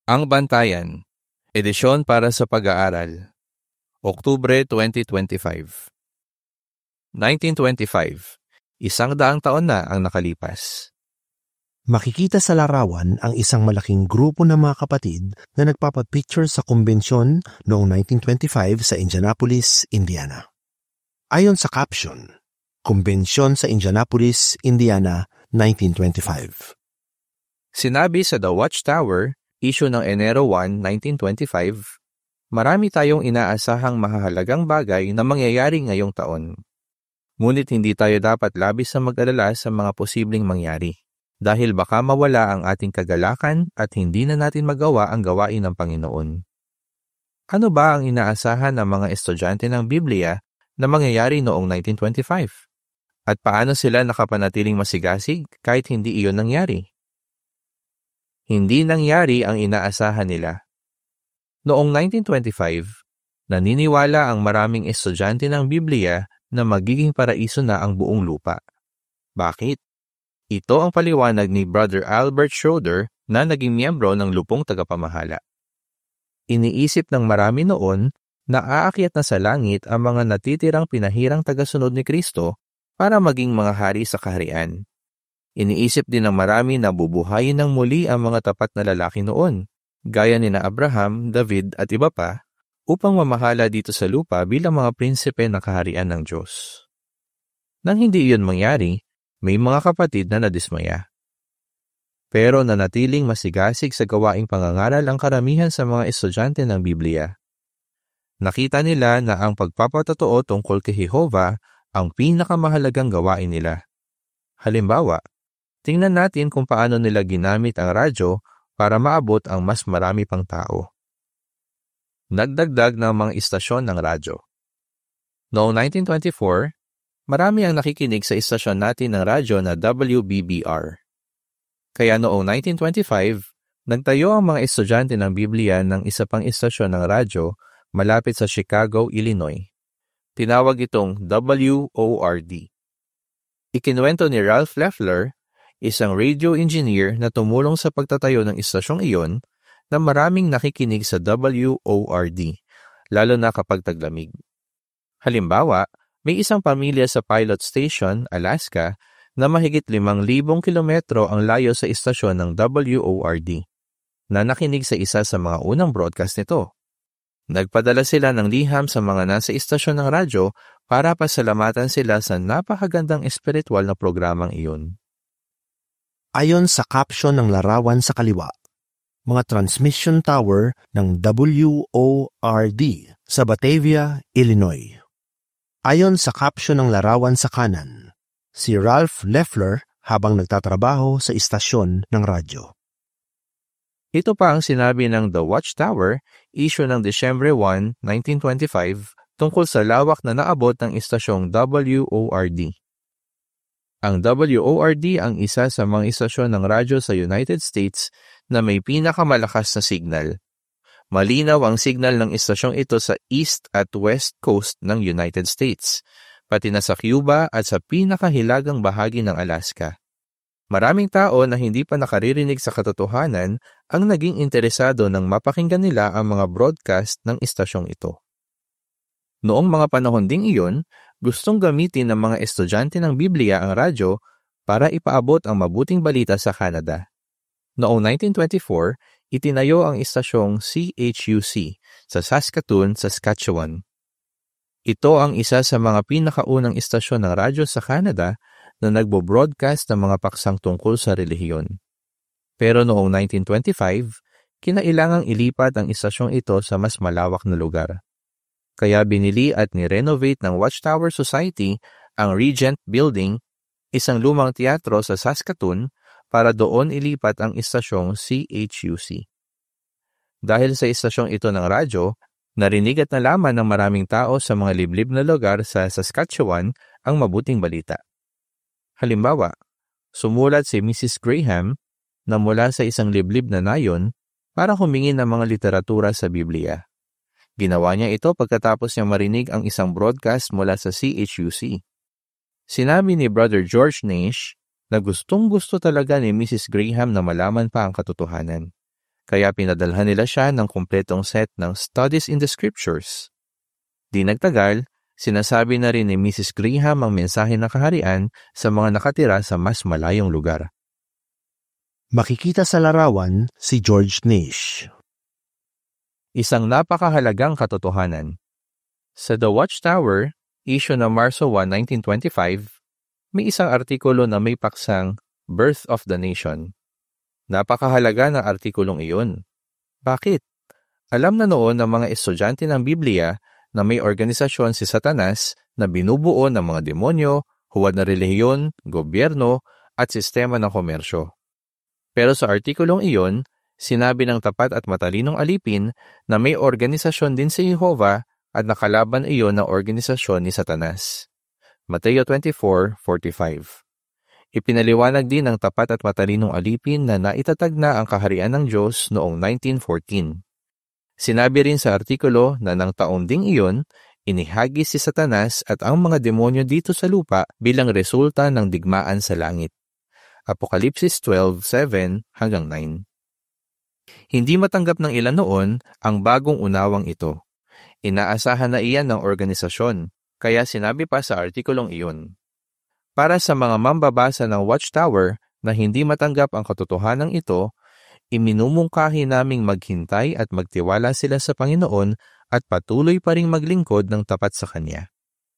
Ang Bantayan, edisyon para sa pag-aaral, Oktubre 2025. 1925, 100 taon na ang nakalipas. Makikita sa larawan ang isang malaking grupo ng mga kapatid na nagpapapicture sa kumbensyon noong 1925 sa Indianapolis, Indiana. Ayon sa caption, Kumbensyon sa Indianapolis, Indiana, 1925. Sinabi sa The Watchtower, issue ng Enero 1, 1925, marami tayong inaasahang mahahalagang bagay na mangyayari ngayong taon. Ngunit hindi tayo dapat labis na mag-alala sa mga posibleng mangyari, dahil baka mawala ang ating kagalakan at hindi na natin magawa ang gawain ng Panginoon. Ano ba ang inaasahan ng mga estudyante ng Biblia na mangyayari noong 1925? At paano sila nakapanatiling masigasig kahit hindi iyon nangyari? Hindi nangyari ang inaasahan nila. Noong 1925, naniniwala ang maraming estudyante ng Biblia na magiging paraiso na ang buong lupa. Bakit? Ito ang paliwanag ni Brother Albert Schroeder na naging miyembro ng lupong tagapamahala. Iniisip ng marami noon na aakyat na sa langit ang mga natitirang pinahirang tagasunod ni Kristo para maging mga hari sa kaharian. Iniisip din ng marami na bubuhayin ng muli ang mga tapat na lalaki noon, gaya ni na Abraham, David at iba pa, upang mamahala dito sa lupa bilang mga prinsipe ng kaharian ng Diyos. Nang hindi iyon mangyari, may mga kapatid na nadismaya. Pero nanatiling masigasig sa gawaing pangangaral ang karamihan sa mga estudyante ng Biblia. Nakita nila na ang pagpapatotoo tungkol kay Jehovah ang pinakamahalagang gawain nila. Halimbawa, tingnan natin kung paano nila ginamit ang radyo para maabot ang mas marami pang tao. Nagdagdag ng mga istasyon ng radyo. Noong 1924, marami ang nakikinig sa istasyon natin ng radyo na WBBR. Kaya noong 1925, nagtayo ang mga estudyante ng Biblia ng isa pang istasyon ng radyo malapit sa Chicago, Illinois. Tinawag itong WORD. Ikinuwento ni Ralph Leffler, isang radio engineer na tumulong sa pagtatayo ng istasyong iyon, na maraming nakikinig sa WORD, lalo na kapag taglamig. Halimbawa, may isang pamilya sa Pilot Station, Alaska, na mahigit 5,000 kilometro ang layo sa istasyon ng WORD, na nakinig sa isa sa mga unang broadcast nito. Nagpadala sila ng liham sa mga nasa istasyon ng radyo para pasalamatan sila sa napakagandang espiritual na programang iyon. Ayon sa caption ng larawan sa kaliwa, mga transmission tower ng WORD sa Batavia, Illinois. Ayon sa caption ng larawan sa kanan, si Ralph Leffler habang nagtatrabaho sa istasyon ng radyo. Ito pa ang sinabi ng The Watchtower, issue ng Disyembre 1, 1925, tungkol sa lawak na naabot ng istasyong WORD. Ang WORD ang isa sa mga istasyon ng radyo sa United States na may pinakamalakas na signal. Malinaw ang signal ng istasyong ito sa East at West Coast ng United States, pati na sa Cuba at sa pinakahilagang bahagi ng Alaska. Maraming tao na hindi pa nakaririnig sa katotohanan ang naging interesado nang mapakinggan nila ang mga broadcast ng istasyong ito. Noong mga panahon ding iyon, gustong gamitin ng mga estudyante ng Biblia ang radyo para ipaabot ang mabuting balita sa Canada. Noong 1924, itinayo ang istasyong CHUC sa Saskatoon, Saskatchewan. Ito ang isa sa mga pinakaunang istasyon ng radyo sa Canada na nagbo-broadcast ng mga paksang tungkol sa relihiyon. Pero noong 1925, kinailangang ilipat ang istasyong ito sa mas malawak na lugar. Kaya binili at ni-renovate ng Watchtower Society ang Regent Building, isang lumang teatro sa Saskatoon, para doon ilipat ang istasyong CHUC. Dahil sa istasyong ito ng radyo, narinig at nalaman ng maraming tao sa mga liblib na lugar sa Saskatchewan ang mabuting balita. Halimbawa, sumulat si Mrs. Graham na mula sa isang liblib na nayon para humingi ng mga literatura sa Biblia. Ginawa niya ito pagkatapos niya marinig ang isang broadcast mula sa CHUC. Sinabi ni Brother George Nash na gustong-gusto talaga ni Mrs. Graham na malaman pa ang katotohanan. kaya pinadalhan nila siya ng kumpletong set ng Studies in the Scriptures. Di nagtagal, sinasabi na rin ni Mrs. Graham ang mensahe ng kaharian sa mga nakatira sa mas malayong lugar. Makikita sa larawan si George Nish. Isang napakahalagang katotohanan. Sa The Watchtower, issue na Marso 1, 1925, may isang artikulo na may paksang Birth of the Nation. Napakahalaga ng artikulong iyon. Bakit? Alam na noon ng mga estudyante ng Biblia na may organisasyon si Satanas na binubuo ng mga demonyo, huwad na relihiyon, gobyerno, at sistema ng komersyo. Pero sa artikulong iyon, sinabi ng tapat at matalinong alipin na may organisasyon din si Jehovah at nakalaban iyon ng organisasyon ni Satanas. Mateo 24:45. Ipinaliwanag din ng tapat at matalinong alipin na naitatag na ang kaharian ng Diyos noong 1914. Sinabi rin sa artikulo na ng taon ding iyon, inihagis si Satanas at ang mga demonyo dito sa lupa bilang resulta ng digmaan sa langit. Apokalipsis 12:7-9. Hindi matanggap ng ilan noon ang bagong unawang ito. Inaasahan na iyan ng organisasyon, kaya sinabi pa sa artikulong iyon. Para sa mga mambabasa ng Watchtower na hindi matanggap ang katotohanan ito, iminumungkahi naming maghintay at magtiwala sila sa Panginoon at patuloy pa ring maglingkod ng tapat sa Kanya.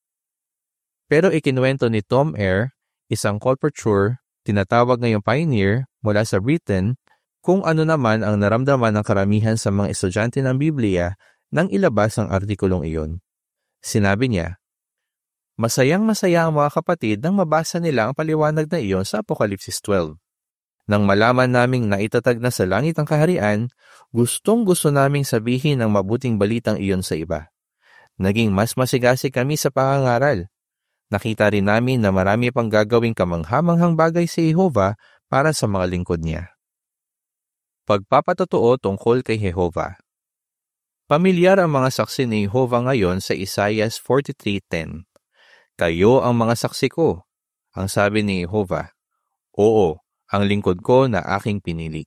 Pero ikinuwento ni Tom Eyre, isang colporteur, tinatawag ngayong pioneer mula sa Britain, kung ano naman ang naramdaman ng karamihan sa mga estudyante ng Biblia nang ilabas ang artikulong iyon. Sinabi niya, "Masayang-masaya ang mga kapatid nang mabasa nila ang paliwanag na iyon sa Apokalipsis 12. Nang malaman naming naitatag na sa langit ang kaharian, gustong-gusto naming sabihin ang mabuting balitang iyon sa iba. Naging mas masigasig kami sa pangangaral. Nakita rin namin na marami pang gagawing kamanghamanghang bagay si Jehovah para sa mga lingkod niya." Pagpapatotoo tungkol kay Jehovah. Pamilyar ang mga saksi ni Jehovah ngayon sa Isaiah 43:10. "Kayo ang mga saksi ko," ang sabi ni Jehovah. "Oo, ang lingkod ko na aking pinili."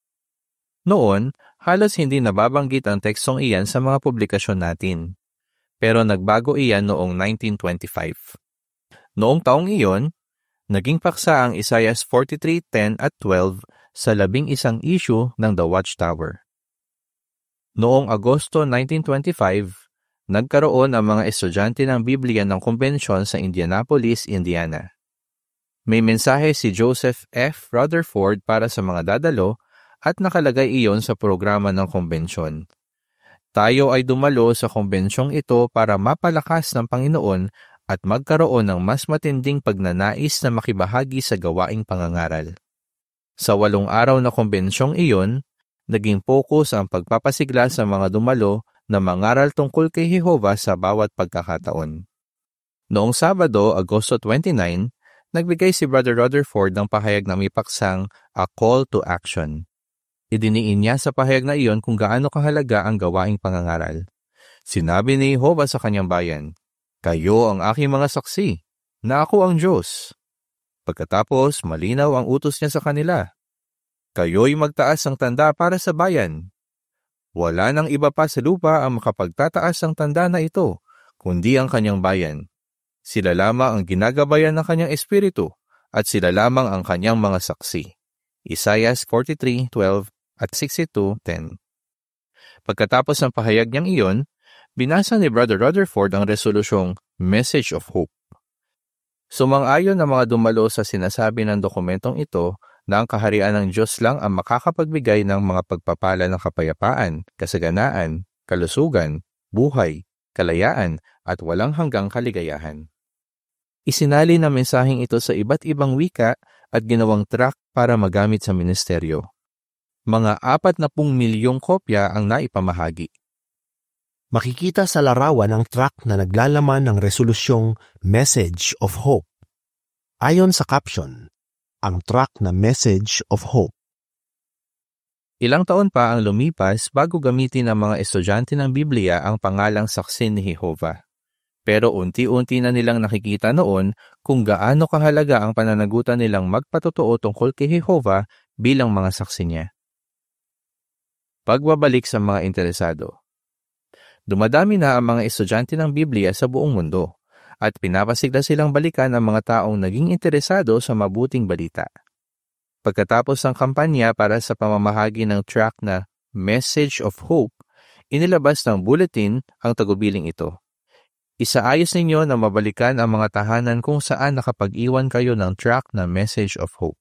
Noon, halos hindi nababanggit ang tekstong iyan sa mga publikasyon natin. Pero nagbago iyan noong 1925. Noong taong iyon, naging paksa ang Isaiah 43:10 at 12 sa 11 issue ng The Watchtower. Noong Agosto 1925, nagkaroon ang mga estudyante ng Biblia ng kumbensyon sa Indianapolis, Indiana. May mensahe si Joseph F. Rutherford para sa mga dadalo at nakalagay iyon sa programa ng kumbensyon. Tayo ay dumalo sa kumbensyong ito para mapalakas ng Panginoon at magkaroon ng mas matinding pagnanais na makibahagi sa gawaing pangangaral. Sa 8 araw na kumbensyong iyon, naging focus ang pagpapasigla sa mga dumalo na mangaral tungkol kay Jehovah sa bawat pagkakataon. Noong Sabado, Agosto 29, nagbigay si Brother Rutherford ng pahayag na may paksang A Call to Action. Idiniin niya sa pahayag na iyon kung gaano kahalaga ang gawaing pangangaral. Sinabi ni Jehovah sa kanyang bayan, "Kayo ang aking mga saksi, na ako ang Diyos." Pagkatapos, malinaw ang utos niya sa kanila. "Kayo'y magtaas ng tanda para sa bayan. Wala nang iba pa sa lupa ang makapagtataas ng tanda na ito, kundi ang kanyang bayan. Sila lamang ang ginagabayan ng kanyang espiritu, at sila lamang ang kanyang mga saksi." Isaiah 43:12 at 62:10. Pagkatapos ng pahayag niyang iyon, binasa ni Brother Rutherford ang resolusyong Message of Hope. Sumang-ayon ang mga dumalo sa sinasabi ng dokumentong ito na ang kaharian ng Diyos lang ang makakapagbigay ng mga pagpapala ng kapayapaan, kasaganaan, kalusugan, buhay, kalayaan, at walang hanggang kaligayahan. Isinali ng mensaheng ito sa iba't ibang wika at ginawang tract para magamit sa ministeryo. Mga 40 milyong kopya ang naipamahagi. Makikita sa larawan ang tract na naglalaman ng resolusyong Message of Hope. Ayon sa caption, ang tract na Message of Hope. Ilang taon pa ang lumipas bago gamitin ng mga estudyante ng Biblia ang pangalang saksi ni Jehovah. Pero unti-unti na nilang nakikita noon kung gaano kahalaga ang pananagutan nilang magpatotoo tungkol kay Jehovah bilang mga saksi niya. Pagbabalik sa mga interesado. Dumadami na ang mga estudyante ng Biblia sa buong mundo at pinapasigla silang balikan ang mga taong naging interesado sa mabuting balita. Pagkatapos ng kampanya para sa pamamahagi ng tract na Message of Hope, inilabas ng bulletin ang tagubiling ito. Isaayos ninyo na mabalikan ang mga tahanan kung saan nakapag-iwan kayo ng tract na Message of Hope.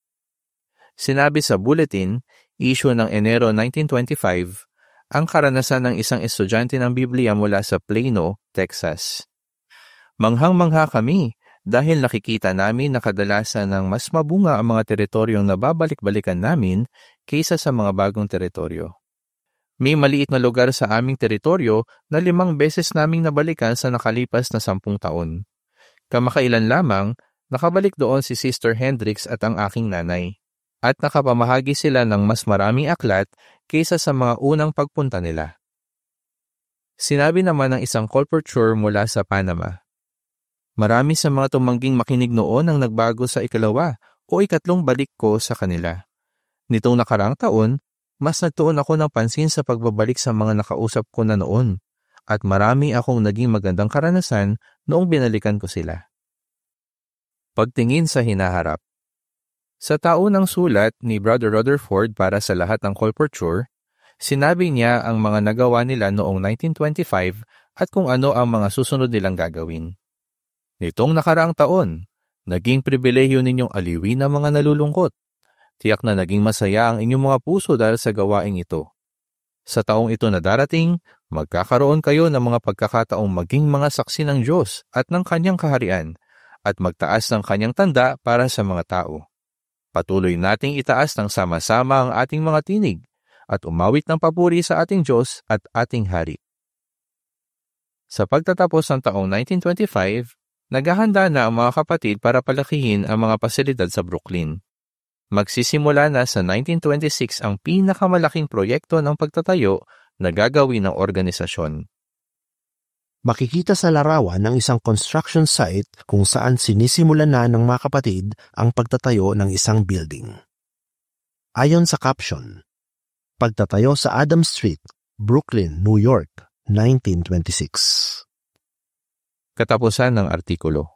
Sinabi sa bulletin, issue ng Enero 1925, ang karanasan ng isang estudyante ng Biblia mula sa Plano, Texas. Manghang-mangha kami dahil nakikita namin na kadalasan ng mas mabunga ang mga teritoryong nababalik-balikan namin kaysa sa mga bagong teritoryo. May maliit na lugar sa aming teritoryo na 5 beses naming nabalikan sa nakalipas na 10 taon. Kamakailan lamang, nakabalik doon si Sister Hendricks at ang aking nanay. At nakapamahagi sila ng mas maraming aklat kaysa sa mga unang pagpunta nila. Sinabi naman ng isang colporteur mula sa Panama, marami sa mga tumangging makinig noon ang nagbago sa 2 o 3 balik ko sa kanila. Nitong nakaraang taon, mas nagtuon ako ng pansin sa pagbabalik sa mga nakausap ko na noon at marami akong naging magandang karanasan noong binalikan ko sila. Pagtingin sa hinaharap. Sa taunang sulat ni Brother Rutherford para sa lahat ng colporteur, sinabi niya ang mga nagawa nila noong 1925 at kung ano ang mga susunod nilang gagawin. Nitong nakaraang taon, naging pribilehyo ninyong aliwin ang mga nalulungkot. Tiyak na naging masaya ang inyong mga puso dahil sa gawaing ito. Sa taong ito na darating, magkakaroon kayo ng mga pagkakataong maging mga saksi ng Diyos at ng Kanyang kaharian at magtaas ng Kanyang tanda para sa mga tao. Patuloy nating itaas ng sama-sama ang ating mga tinig at umawit ng papuri sa ating Diyos at ating Hari. Sa pagtatapos ng taong 1925, naghahanda na ang mga kapatid para palakihin ang mga pasilidad sa Brooklyn. Magsisimula na sa 1926 ang pinakamalaking proyekto ng pagtatayo na gagawin ng organisasyon. Makikita sa larawan ng isang construction site kung saan sinisimulan na ng mga kapatid ang pagtatayo ng isang building. Ayon sa caption, pagtatayo sa Adams Street, Brooklyn, New York, 1926. Katapusan ng artikulo.